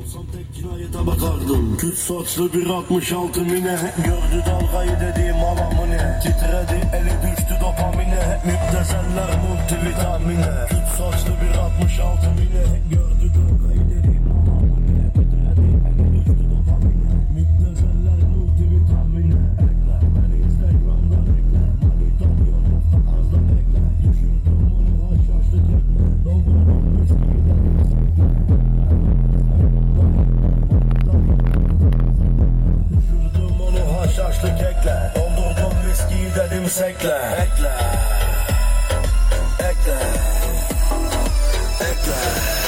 Olsam tek cinayete bakardım. Küt saçlı bir 66 mine. Gördü dalgayı dediğim alamını. Titredi eli düştü dopamine. Müptezeller multivitamine. Küt saçlı bir 66 mine. Gördü dalgayı dediğim alamını. Titredi eli düştü dopamine. Müptezeller multivitamine. Ekle beni Instagram'da ekle. Manitam yok az da bekle. Düşürdüm onu haşhaşlı tekme. Doldurdum viskiyi de Düşürdüm onu haşhaşlı kekle. Doldurdum viskiyi dedim sekle. Ekle Ekle Ekle